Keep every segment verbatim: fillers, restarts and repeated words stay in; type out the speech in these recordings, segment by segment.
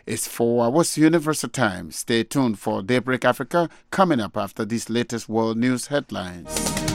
It's four hours Universal Time. Stay tuned for Daybreak Africa coming up after these latest world news headlines.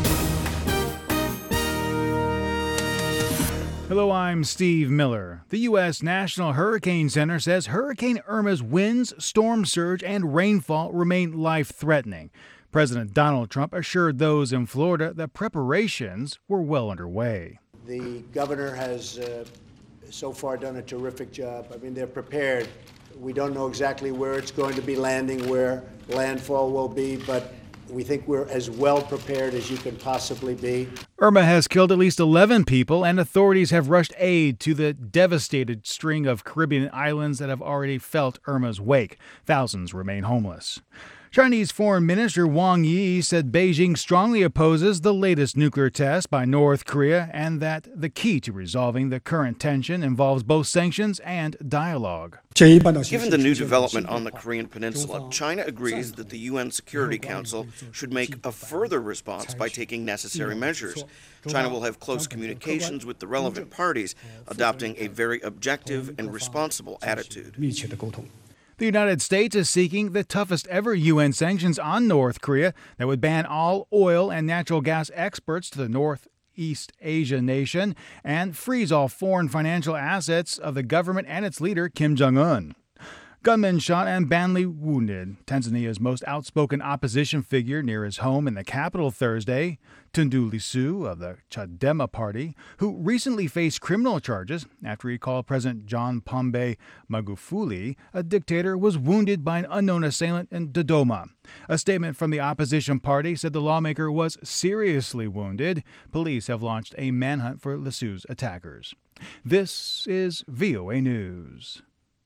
Hello, I'm Steve Miller. The U S National Hurricane Center says Hurricane Irma's winds, storm surge, and rainfall remain life-threatening. President Donald Trump assured those in Florida that preparations were well underway. The governor has uh, so far done a terrific job. I mean, they're prepared. We don't know exactly where it's going to be landing, where landfall will be, but we think we're as well prepared as you can possibly be. Irma has killed at least eleven people, and authorities have rushed aid to the devastated string of Caribbean islands that have already felt Irma's wake. Thousands remain homeless. Chinese Foreign Minister Wang Yi said Beijing strongly opposes the latest nuclear test by North Korea and that the key to resolving the current tension involves both sanctions and dialogue. Given the new development on the Korean Peninsula, China agrees that the U N Security Council should make a further response by taking necessary measures. China will have close communications with the relevant parties, adopting a very objective and responsible attitude. The United States is seeking the toughest ever U N sanctions on North Korea that would ban all oil and natural gas exports to the Northeast Asia nation and freeze all foreign financial assets of the government and its leader, Kim Jong-un. Gunmen shot and badly wounded Tanzania's most outspoken opposition figure near his home in the capital Thursday, Tundu Lissu of the Chadema Party, who recently faced criminal charges after he called President John Pombe Magufuli a dictator, was wounded by an unknown assailant in Dodoma. A statement from the opposition party said the lawmaker was seriously wounded. Police have launched a manhunt for Lissu's attackers. This is V O A News.